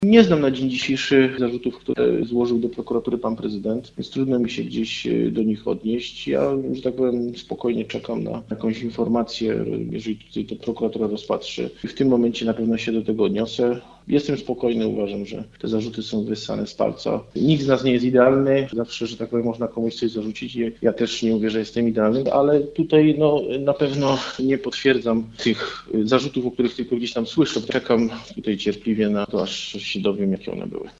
Nie znam na dzień dzisiejszy zarzutów, które złożył do prokuratury pan prezydent, więc trudno mi się gdzieś do nich odnieść. Ja, że tak powiem, spokojnie czekam na jakąś informację, jeżeli tutaj to prokuratura rozpatrzy. W tym momencie na pewno się do tego odniosę. Jestem spokojny, uważam, że te zarzuty są wyssane z palca. Nikt z nas nie jest idealny, zawsze, że tak powiem, można komuś coś zarzucić. Ja też nie mówię, że jestem idealny, ale tutaj na pewno nie potwierdzam tych zarzutów, o których tylko gdzieś tam słyszę. Czekam tutaj cierpliwie na to, aż się dowiem, jakie one były.